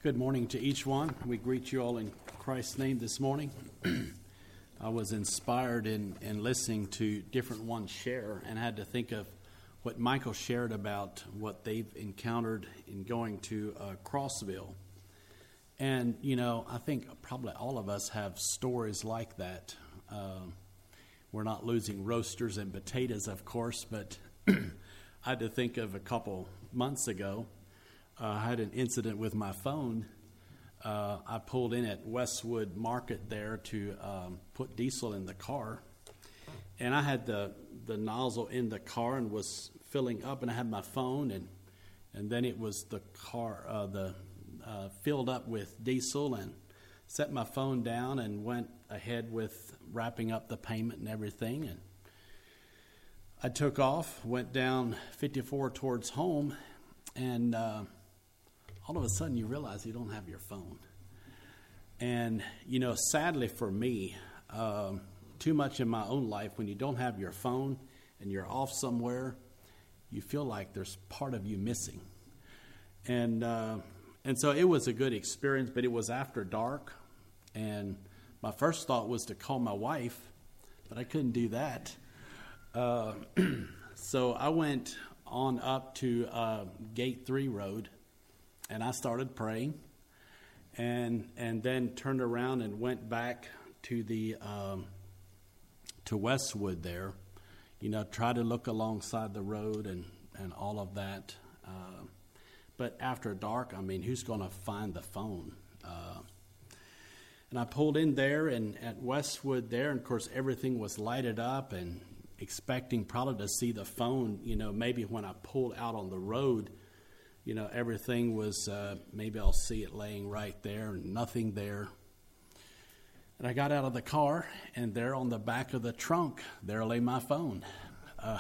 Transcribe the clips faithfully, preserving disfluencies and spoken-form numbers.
Good morning to each one. We greet you all in Christ's name this morning. I was inspired in, in listening to different ones share and had to think of what Michael shared about what they've encountered in going to uh, Crossville. And, you know, I think probably all of us have stories like that. Uh, we're not losing roasters and potatoes, of course, but I had to think of a couple months ago. Uh, I had an incident with my phone. Uh, I pulled in at Westwood Market there to um, put diesel in the car. And I had the, the nozzle in the car and was filling up, and I had my phone, and and then it was the car, uh, the uh, filled up with diesel, and set my phone down and went ahead with wrapping up the payment and everything. And I took off, went down fifty-four towards home, and uh, all of a sudden you realize you don't have your phone. And, you know, sadly for me, um, too much in my own life, when you don't have your phone and you're off somewhere, you feel like there's part of you missing. And uh, and so it was a good experience, but it was after dark. And my first thought was to call my wife, but I couldn't do that. Uh, so I went on up to uh, Gate three Road, and I started praying, and and then turned around and went back to the um, to Westwood there. You know, try to look alongside the road and, and all of that. Uh, but after dark, I mean, who's going to find the phone? Uh, and I pulled in there and at Westwood there, and of course everything was lighted up, and expecting probably to see the phone, you know, maybe when I pulled out on the road, you know, everything was, uh, maybe I'll see it laying right there, and nothing there. And I got out of the car, and there on the back of the trunk, there lay my phone. Uh,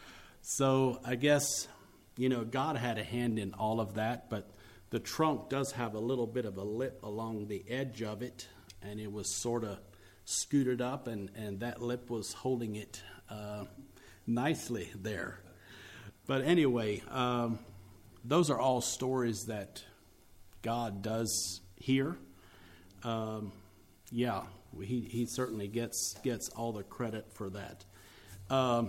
so I guess, you know, God had a hand in all of that, but the trunk does have a little bit of a lip along the edge of it, and it was sort of scooted up, and, and that lip was holding it uh, nicely there. But anyway, um, those are all stories that God does hear. Um, yeah, he he certainly gets gets all the credit for that. Um,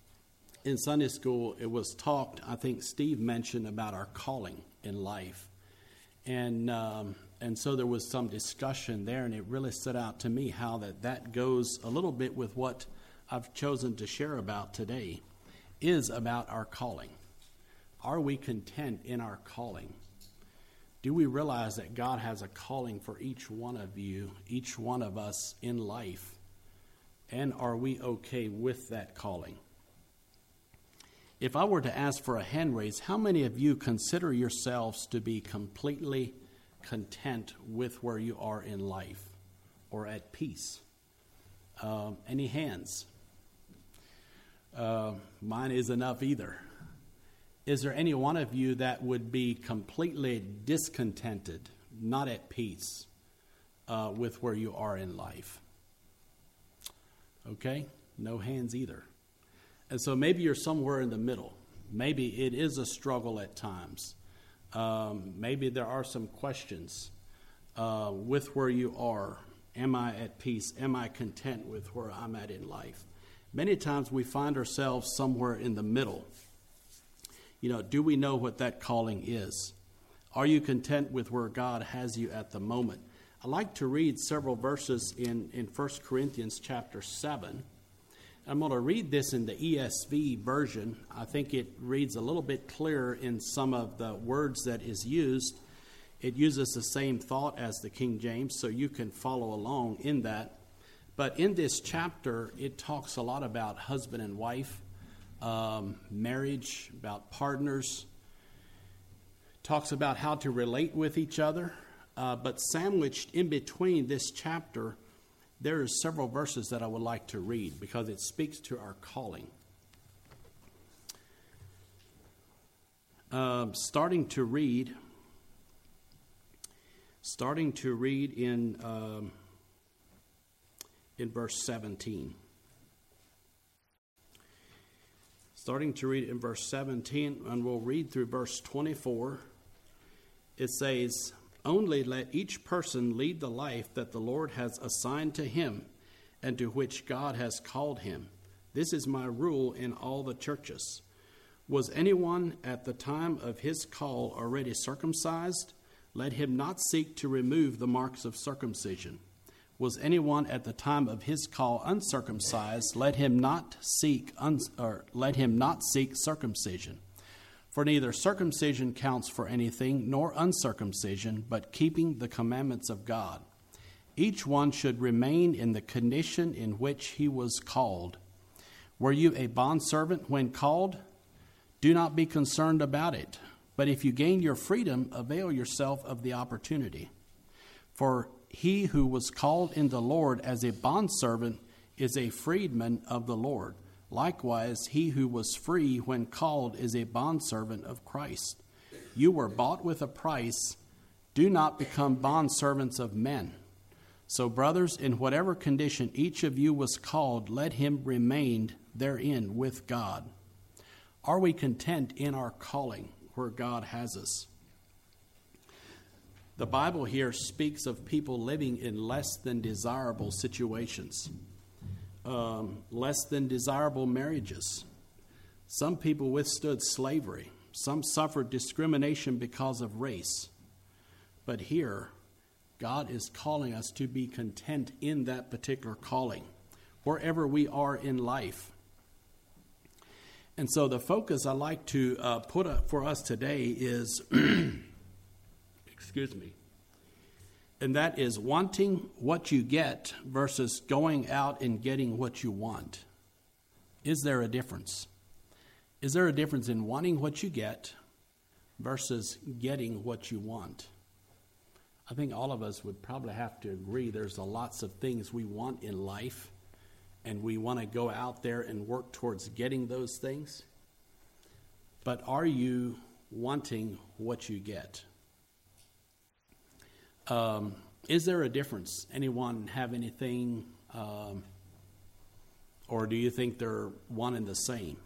in Sunday school, it was talked, I think Steve mentioned about our calling in life. And um, and so there was some discussion there, and it really stood out to me how that, that goes a little bit with what I've chosen to share about today, is about our calling. Are we content in our calling? Do we realize that God has a calling for each one of you, each one of us in life? And are we okay with that calling? If I were to ask for a hand raise, how many of you consider yourselves to be completely content with where you are in life or at peace? Um, any hands? Uh, mine is enough either. Is there any one of you that would be completely discontented, not at peace uh, with where you are in life? Okay, no hands either. And so maybe you're somewhere in the middle. Maybe it is a struggle at times. Um, maybe there are some questions uh, with where you are. Am I at peace? Am I content with where I'm at in life? Many times we find ourselves somewhere in the middle. You know, do we know what that calling is? Are you content with where God has you at the moment? I like to read several verses in, in First Corinthians chapter seven. I'm going to read this in the E S V version. I think it reads a little bit clearer in some of the words that is used. It uses the same thought as the King James, so you can follow along in that. But in this chapter, it talks a lot about husband and wife, um, marriage, about partners. Talks about how to relate with each other. Uh, but sandwiched in between this chapter, there are several verses that I would like to read because it speaks to our calling. Um, starting to read, starting to read in um, in verse seventeen. Starting to read in verse seventeen, and we'll read through verse twenty-four. It says, Only let each person lead the life that the Lord has assigned to him and to which God has called him. This is my rule in all the churches. Was anyone at the time of his call already circumcised? Let him not seek to remove the marks of circumcision. Was anyone at the time of his call uncircumcised? Let him not seek un- or let him not seek circumcision. For neither circumcision counts for anything, nor uncircumcision, but keeping the commandments of God. Each one should remain in the condition in which he was called. Were you a bondservant when called? Do not be concerned about it. But if you gain your freedom, avail yourself of the opportunity. For he who was called in the Lord as a bondservant is a freedman of the Lord. Likewise, he who was free when called is a bondservant of Christ. You were bought with a price. Do not become bondservants of men. So, brothers, in whatever condition each of you was called, let him remain therein with God. Are we content in our calling where God has us? The Bible here speaks of people living in less than desirable situations. Um, less than desirable marriages. Some people withstood slavery. Some suffered discrimination because of race. But here, God is calling us to be content in that particular calling, wherever we are in life. And so the focus I like to uh, put up for us today is, excuse me, and that is wanting what you get versus going out and getting what you want. Is there a difference? Is there a difference in wanting what you get versus getting what you want? I think all of us would probably have to agree there's a lots of things we want in life, and we want to go out there and work towards getting those things. But are you wanting what you get? Um, is there a difference? Anyone have anything, um, or do you think they're one and the same?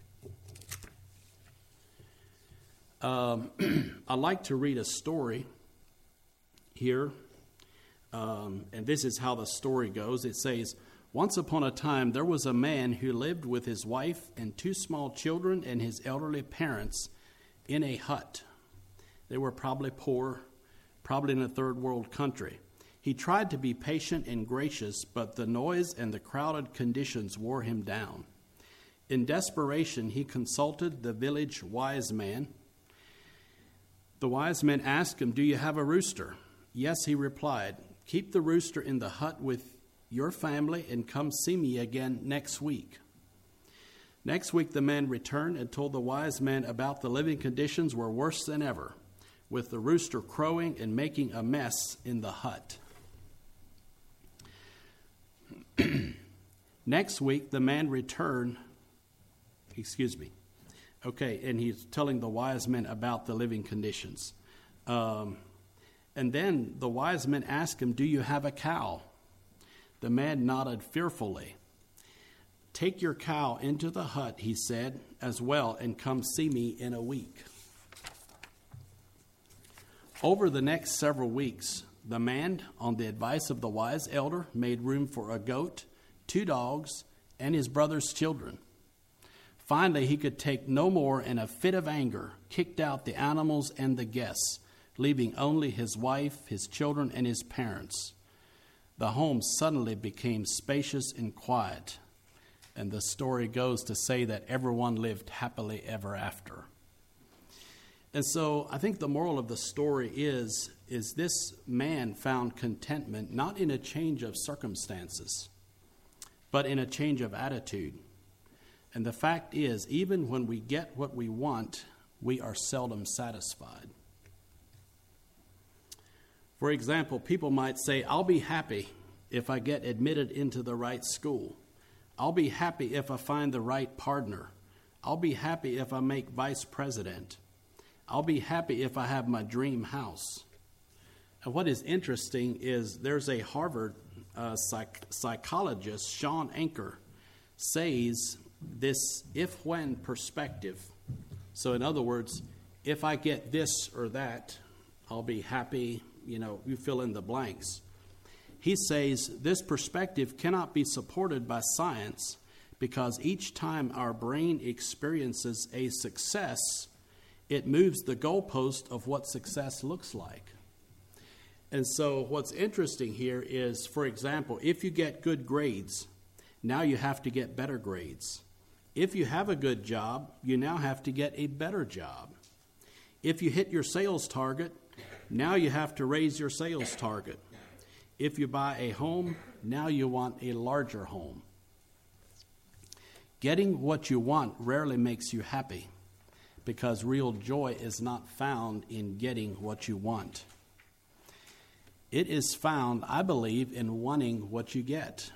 Um, I like to read a story here, um, and this is how the story goes. It says, once upon a time there was a man who lived with his wife and two small children and his elderly parents in a hut. They were probably poor, probably in a third world country. He tried to be patient and gracious, but the noise and the crowded conditions wore him down. In desperation, he consulted the village wise man. The wise man asked him, "Do you have a rooster?" "Yes," he replied. "Keep the rooster in the hut with your family and come see me again next week." Next week, the man returned and told the wise man about the living conditions were worse than ever, with the rooster crowing and making a mess in the hut. Next week, the man returned, excuse me, okay, and he's telling the wise men about the living conditions. Um, and then the wise men asked him, "Do you have a cow?" The man nodded fearfully. "Take your cow into the hut," he said, "as well, and come see me in a week." Over the next several weeks, the man, on the advice of the wise elder, made room for a goat, two dogs, and his brother's children. Finally, he could take no more, and in a fit of anger, kicked out the animals and the guests, leaving only his wife, his children, and his parents. The home suddenly became spacious and quiet, and the story goes to say that everyone lived happily ever after. And so I think the moral of the story is, is this man found contentment not in a change of circumstances, but in a change of attitude. And the fact is, even when we get what we want, we are seldom satisfied. For example, people might say, "I'll be happy if I get admitted into the right school. I'll be happy if I find the right partner. I'll be happy if I make vice president. I'll be happy if I have my dream house." And what is interesting is there's a Harvard uh, psych- psychologist, Sean Anker, says this if-when perspective. So in other words, if I get this or that, I'll be happy, you know, you fill in the blanks. He says this perspective cannot be supported by science because each time our brain experiences a success, it moves the goalpost of what success looks like. And so what's interesting here is, for example, if you get good grades, now you have to get better grades. If you have a good job, you now have to get a better job. If you hit your sales target, now you have to raise your sales target. If you buy a home, now you want a larger home. Getting what you want rarely makes you happy because real joy is not found in getting what you want. It is found, I believe, in wanting what you get.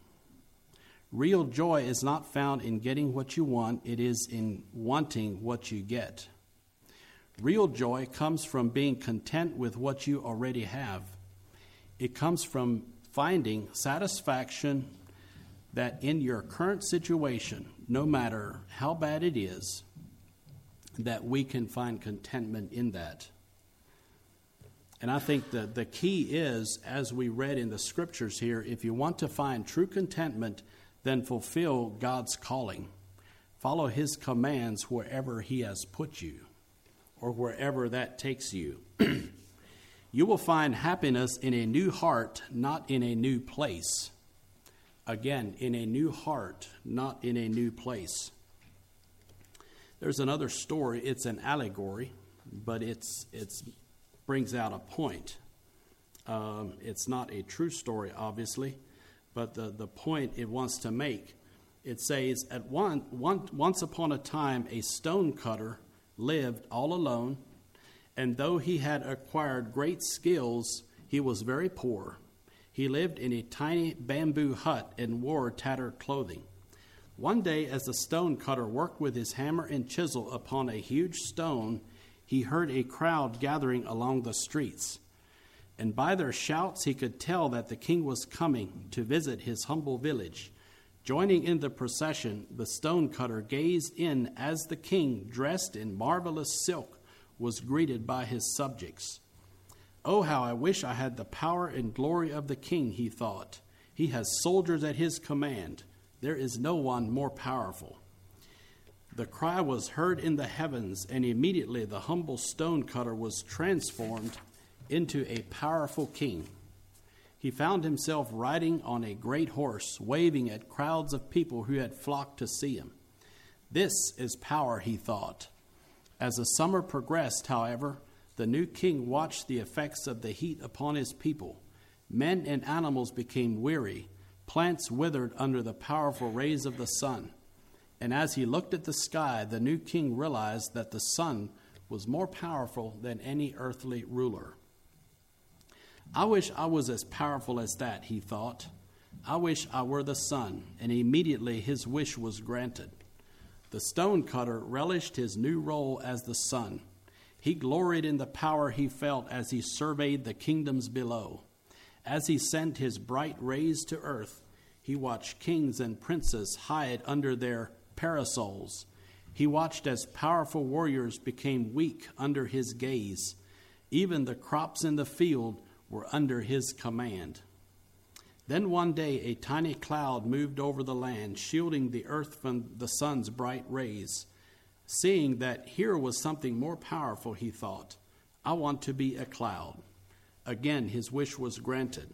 Real joy is not found in getting what you want, it is in wanting what you get. Real joy comes from being content with what you already have. It comes from finding satisfaction that in your current situation, no matter how bad it is, that we can find contentment in that. And I think that the key is, as we read in the scriptures here, if you want to find true contentment, then fulfill God's calling. Follow his commands wherever he has put you, or wherever that takes you. You will find happiness in a new heart, not in a new place. Again, in a new heart, not in a new place. There's another story. It's an allegory, but it's it's brings out a point. Um, it's not a true story, obviously, but the, the point it wants to make. It says, at one, one once upon a time, a stone cutter lived all alone, and though he had acquired great skills, he was very poor. He lived in a tiny bamboo hut and wore tattered clothing. One day, as the stone cutter worked with his hammer and chisel upon a huge stone, he heard a crowd gathering along the streets. And by their shouts, he could tell that the king was coming to visit his humble village. Joining in the procession, the stone cutter gazed in as the king, dressed in marvelous silk, was greeted by his subjects. Oh, how I wish I had the power and glory of the king, he thought. He has soldiers at his command. There is no one more powerful. The cry was heard in the heavens, and immediately the humble stone cutter was transformed into a powerful king. He found himself riding on a great horse, waving at crowds of people who had flocked to see him. This is power, he thought. As the summer progressed, however, the new king watched the effects of the heat upon his people. Men and animals became weary. Plants withered under the powerful rays of the sun. And as he looked at the sky, the new king realized that the sun was more powerful than any earthly ruler. I wish I was as powerful as that, he thought. I wish I were the sun. And immediately his wish was granted. The stone cutter relished his new role as the sun. He gloried in the power he felt as he surveyed the kingdoms below. As he sent his bright rays to earth, he watched kings and princes hide under their parasols. He watched as powerful warriors became weak under his gaze. Even the crops in the field were under his command. Then one day a tiny cloud moved over the land, shielding the earth from the sun's bright rays. Seeing that here was something more powerful, he thought, I want to be a cloud. Again, his wish was granted.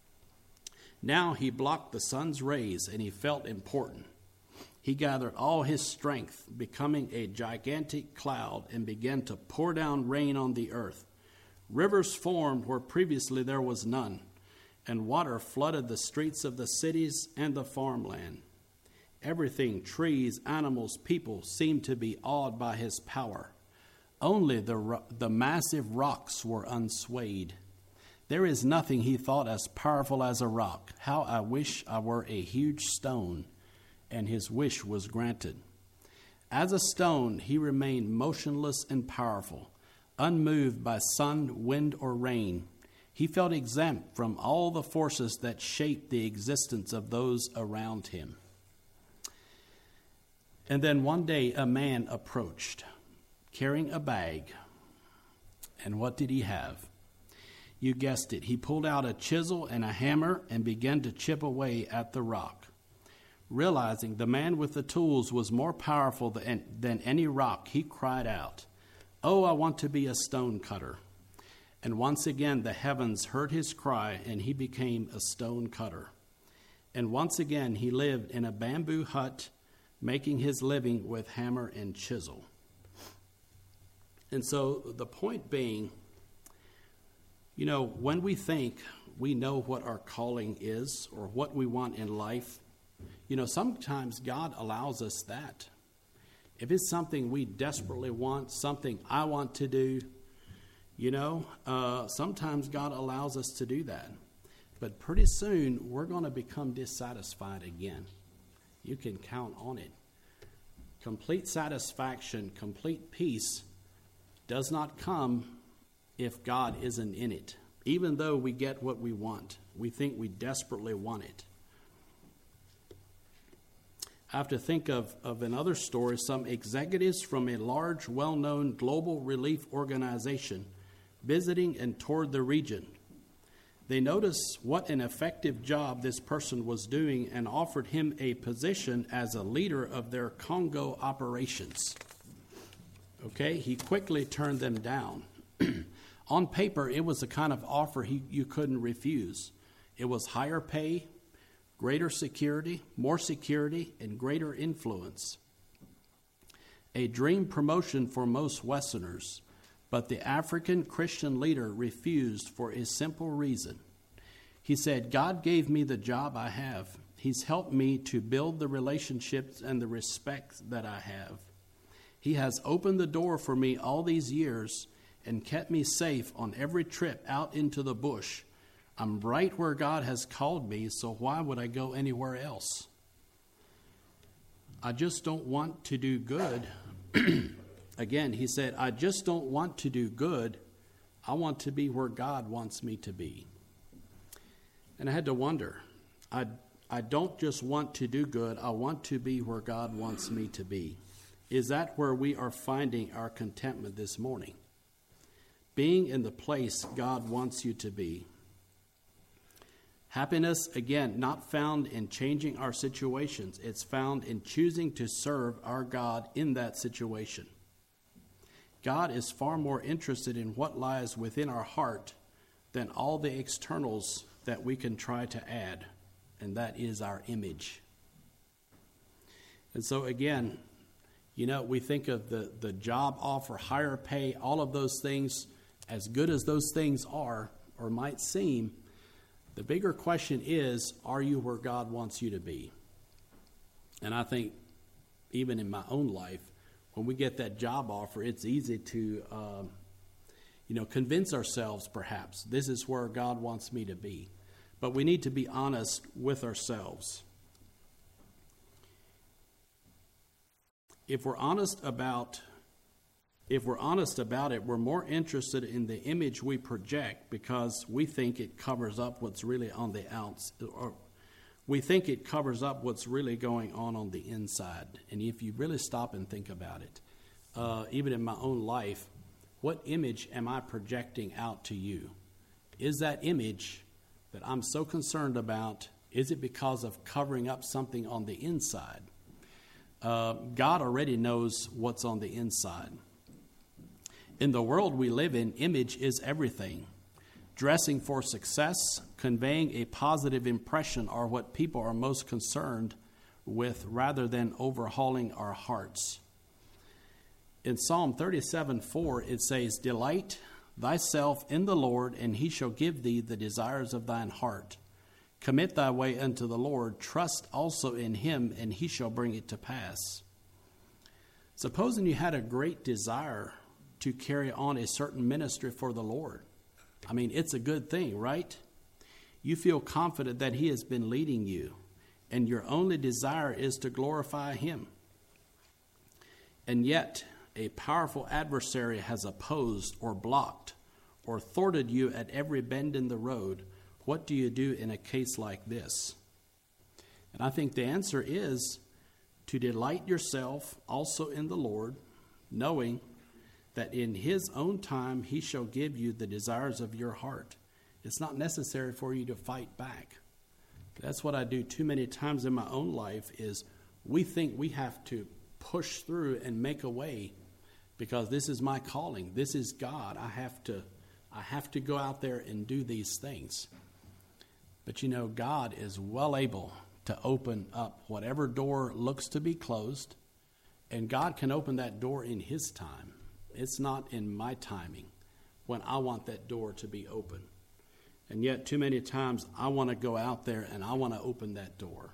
Now he blocked the sun's rays, and he felt important. He gathered all his strength, becoming a gigantic cloud, and began to pour down rain on the earth. Rivers formed where previously there was none, and water flooded the streets of the cities and the farmland. Everything, trees, animals, people, seemed to be awed by his power. Only the, the massive rocks were unswayed. There is nothing, he thought, as powerful as a rock. How I wish I were a huge stone. And his wish was granted. As a stone, he remained motionless and powerful, unmoved by sun, wind, or rain. He felt exempt from all the forces that shaped the existence of those around him. And then one day a man approached, carrying a bag. And what did he have? You guessed it. He pulled out a chisel and a hammer and began to chip away at the rock. Realizing the man with the tools was more powerful than, than any rock, he cried out, "Oh, I want to be a stone cutter." And once again the heavens heard his cry, and he became a stone cutter. And once again he lived in a bamboo hut, making his living with hammer and chisel. And so the point being, you know, when we think we know what our calling is or what we want in life, you know, sometimes God allows us that. If it's something we desperately want, something I want to do, you know, uh, sometimes God allows us to do that. But pretty soon we're going to become dissatisfied again. You can count on it. Complete satisfaction, complete peace does not come if God isn't in it. Even though we get what we want, we think we desperately want it. I have to think of, of another story. Some executives from a large, well-known global relief organization visiting and toured the region. They noticed what an effective job this person was doing and offered him a position as a leader of their Congo operations. Okay, he quickly turned them down. On paper, it was the kind of offer he, you couldn't refuse. It was higher pay, greater security, more security, and greater influence. A dream promotion for most Westerners, but the African Christian leader refused for a simple reason. He said, "God gave me the job I have. He's helped me to build the relationships and the respect that I have. He has opened the door for me all these years and kept me safe on every trip out into the bush. I'm right where God has called me, so why would I go anywhere else? I just don't want to do good." Again, he said, "I just don't want to do good. I want to be where God wants me to be." And I had to wonder, I, I don't just want to do good, I want to be where God wants me to be. Is that where we are finding our contentment this morning? Being in the place God wants you to be. Happiness, again, not found in changing our situations. It's found in choosing to serve our God in that situation. God is far more interested in what lies within our heart than all the externals that we can try to add, and that is our image. And so again, you know, we think of the, the job offer, higher pay, all of those things, as good as those things are or might seem, the bigger question is, are you where God wants you to be? And I think even in my own life, when we get that job offer, it's easy to, um, you know, convince ourselves perhaps this is where God wants me to be. But we need to be honest with ourselves. If we're honest about If we're honest about it, we're more interested in the image we project because we think it covers up what's really on the outside, or we think it covers up what's really going on on the inside. And if you really stop and think about it, uh, even in my own life, what image am I projecting out to you? Is that image that I'm so concerned about, is it because of covering up something on the inside? Uh, God already knows what's on the inside. In the world we live in, image is everything. Dressing for success, conveying a positive impression are what people are most concerned with rather than overhauling our hearts. In Psalm thirty-seven four, it says, "Delight thyself in the Lord, and he shall give thee the desires of thine heart. Commit thy way unto the Lord, trust also in him, and he shall bring it to pass." Supposing you had a great desire to carry on a certain ministry for the Lord. I mean, it's a good thing, right? You feel confident that he has been leading you, and your only desire is to glorify him. And yet, a powerful adversary has opposed or blocked or thwarted you at every bend in the road. What do you do in a case like this? And I think the answer is to delight yourself also in the Lord, knowing that in his own time he shall give you the desires of your heart. It's not necessary for you to fight back. That's what I do too many times in my own life is we think we have to push through and make a way because this is my calling. This is God. I have to I have to go out there and do these things. But you know, God is well able to open up whatever door looks to be closed, and God can open that door in His time. It's not in my timing when I want that door to be open. And yet, too many times, I want to go out there and I want to open that door.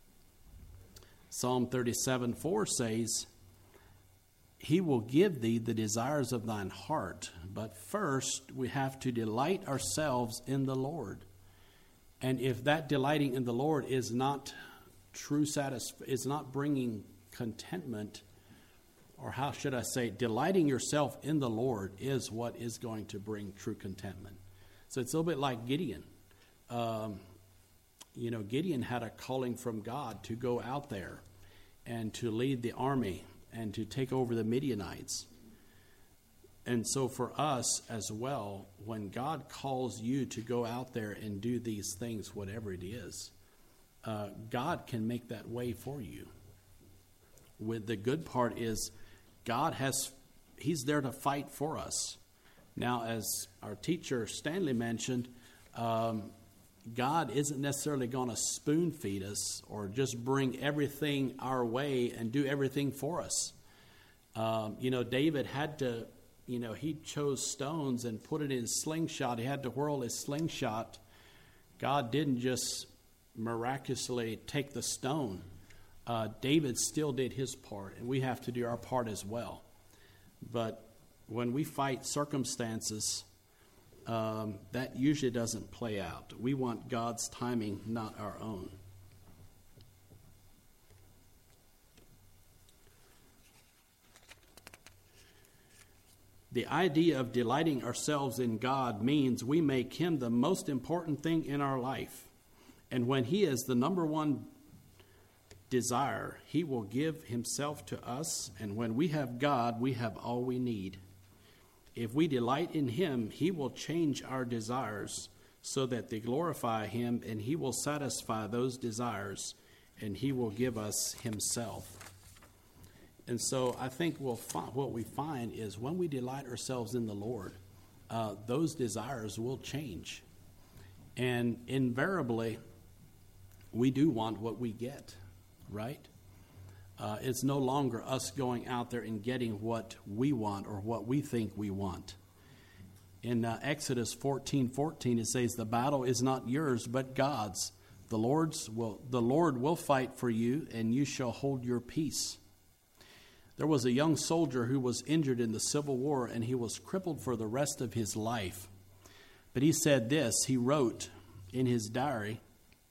Psalm thirty-seven four says, He will give thee the desires of thine heart. But first, we have to delight ourselves in the Lord. And if that delighting in the Lord is not true satisfaction, is not bringing contentment, or how should I say, delighting yourself in the Lord is what is going to bring true contentment. So it's a little bit like Gideon. Um, you know, Gideon had a calling from God to go out there and to lead the army and to take over the Midianites. And so for us as well, when God calls you to go out there and do these things, whatever it is, uh, God can make that way for you. With the good part is God has, He's there to fight for us. Now, as our teacher Stanley mentioned, um, God isn't necessarily going to spoon feed us or just bring everything our way and do everything for us. Um, you know, David had to, you know, he chose stones and put it in his slingshot. He had to whirl his slingshot. God didn't just miraculously take the stone. Uh, David still did his part, and we have to do our part as well. But when we fight circumstances, um, that usually doesn't play out. We want God's timing, not our own. The idea of delighting ourselves in God means we make Him the most important thing in our life. And when He is the number one desire, He will give Himself to us. And when we have God, we have all we need. If we delight in Him, He will change our desires so that they glorify Him, and He will satisfy those desires, and He will give us Himself. And so I think we'll find, what we find is when we delight ourselves in the Lord, uh, those desires will change. And invariably, we do want what we get, right? Uh, it's no longer us going out there and getting what we want or what we think we want. In uh, Exodus fourteen fourteen, it says, "The battle is not yours, but God's. The Lord's will, the Lord will fight for you, and you shall hold your peace." There was a young soldier who was injured in the Civil War, and he was crippled for the rest of his life. But he said this, he wrote in his diary,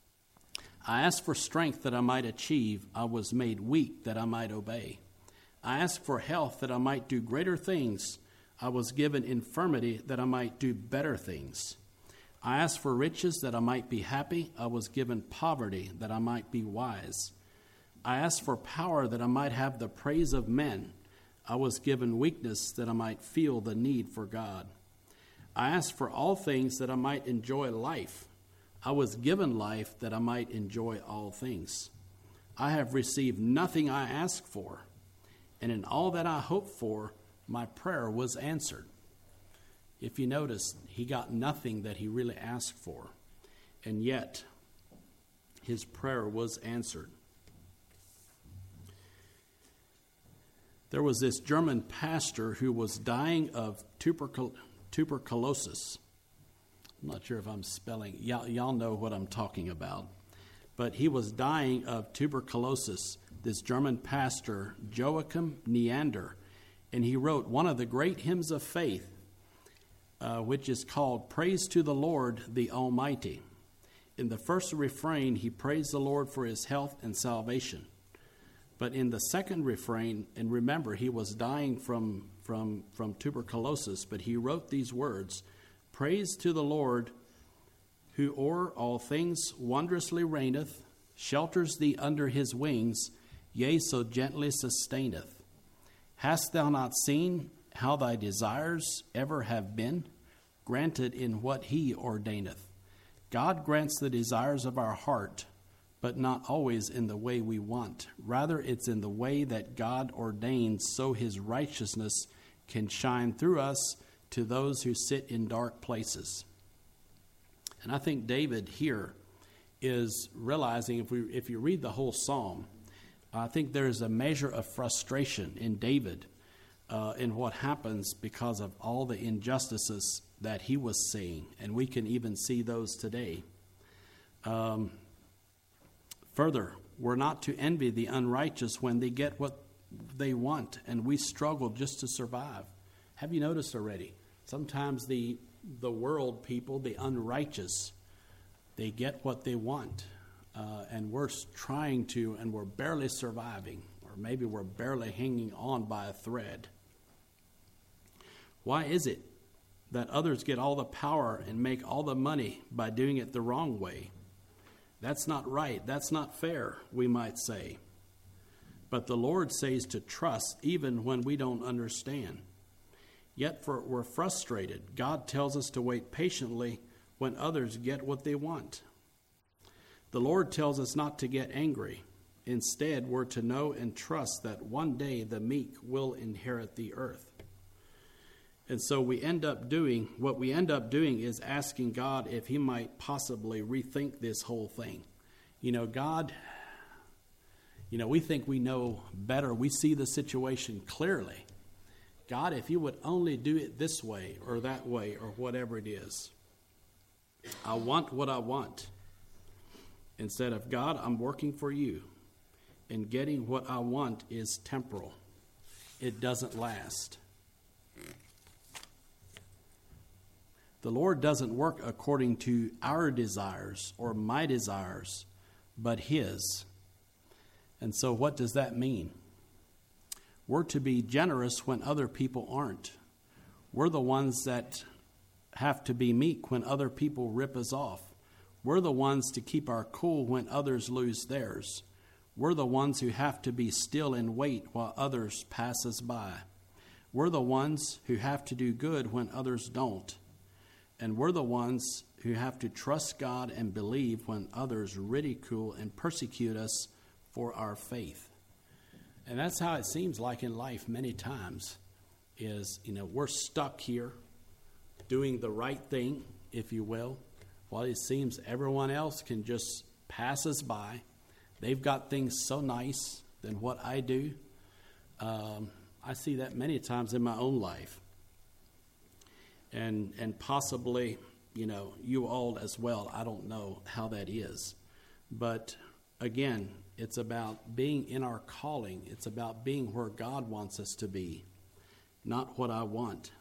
"I asked for strength that I might achieve. I was made weak that I might obey. I asked for health that I might do greater things. I was given infirmity that I might do better things. I asked for riches that I might be happy. I was given poverty that I might be wise. I asked for power that I might have the praise of men. I was given weakness that I might feel the need for God. I asked for all things that I might enjoy life. I was given life that I might enjoy all things. I have received nothing I asked for, and in all that I hoped for, my prayer was answered." If you notice, he got nothing that he really asked for, and yet his prayer was answered. There was this German pastor who was dying of tubercul- tuberculosis. I'm not sure if I'm spelling. Y'all, y'all know what I'm talking about. But he was dying of tuberculosis, this German pastor, Joachim Neander. And he wrote one of the great hymns of faith, uh, which is called "Praise to the Lord, the Almighty." In the first refrain, he praised the Lord for his health and salvation. But in the second refrain, and remember, he was dying from, from, from tuberculosis, but he wrote these words, "Praise to the Lord, who o'er all things wondrously reigneth, shelters thee under his wings, yea, so gently sustaineth. Hast thou not seen how thy desires ever have been? granted in what he ordaineth. God grants the desires of our heart, but not always in the way we want. Rather, it's in the way that God ordains so his righteousness can shine through us to those who sit in dark places. And I think David here is realizing, if we if you read the whole psalm, I think there's a measure of frustration in David uh, in what happens because of all the injustices that he was seeing. And we can even see those today. Um, further, we're not to envy the unrighteous when they get what they want, and we struggle just to survive. Have you noticed already? Sometimes the the world people, the unrighteous, they get what they want, uh, and we're trying to, and we're barely surviving, or maybe we're barely hanging on by a thread. Why is it that others get all the power and make all the money by doing it the wrong way? That's not right. That's not fair, we might say. But the Lord says to trust even when we don't understand. Yet for we're frustrated. God tells us to wait patiently when others get what they want. The Lord tells us not to get angry. Instead, we're to know and trust that one day the meek will inherit the earth. And so we end up doing, what we end up doing is asking God if he might possibly rethink this whole thing. You know, God, you know, we think we know better. We see the situation clearly. God, if you would only do it this way or that way or whatever it is. I want what I want. Instead of, God, I'm working for you. And getting what I want is temporal. It doesn't last. The Lord doesn't work according to our desires or my desires, but his. And so what does that mean? We're to be generous when other people aren't. We're the ones that have to be meek when other people rip us off. We're the ones to keep our cool when others lose theirs. We're the ones who have to be still and wait while others pass us by. We're the ones who have to do good when others don't. And we're the ones who have to trust God and believe when others ridicule and persecute us for our faith. And that's how it seems like in life many times is, you know, we're stuck here doing the right thing, if you will, while it seems everyone else can just pass us by. They've got things so nice than what I do. Um, I see that many times in my own life. And and possibly, you know, you all as well. I don't know how that is. But again, it's about being in our calling. It's about being where God wants us to be, not what I want.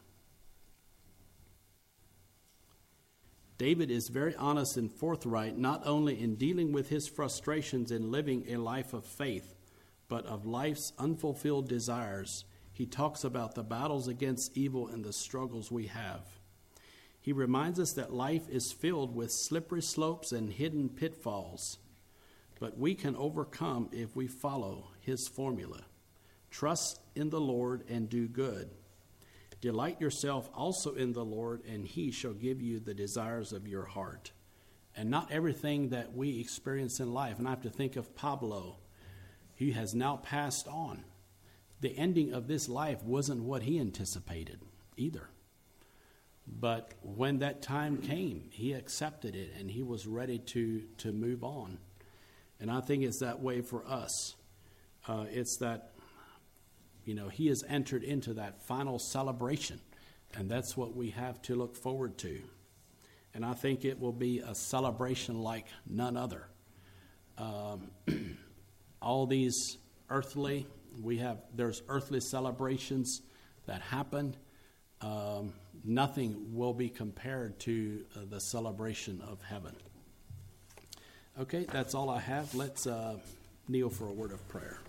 David is very honest and forthright, not only in dealing with his frustrations in living a life of faith, but of life's unfulfilled desires. He talks about the battles against evil and the struggles we have. He reminds us that life is filled with slippery slopes and hidden pitfalls, but we can overcome if we follow his formula. Trust in the Lord and do good. Delight yourself also in the Lord, and he shall give you the desires of your heart. And not everything that we experience in life, and I have to think of Pablo, he has now passed on. The ending of this life wasn't what he anticipated either. But when that time came, he accepted it and he was ready to, to move on. And I think it's that way for us. Uh, it's that, you know, he has entered into that final celebration. And that's what we have to look forward to. And I think it will be a celebration like none other. Um, all these earthly... We have, there's earthly celebrations that happen. Um, nothing will be compared to uh, the celebration of heaven. Okay, that's all I have. Let's uh, kneel for a word of prayer.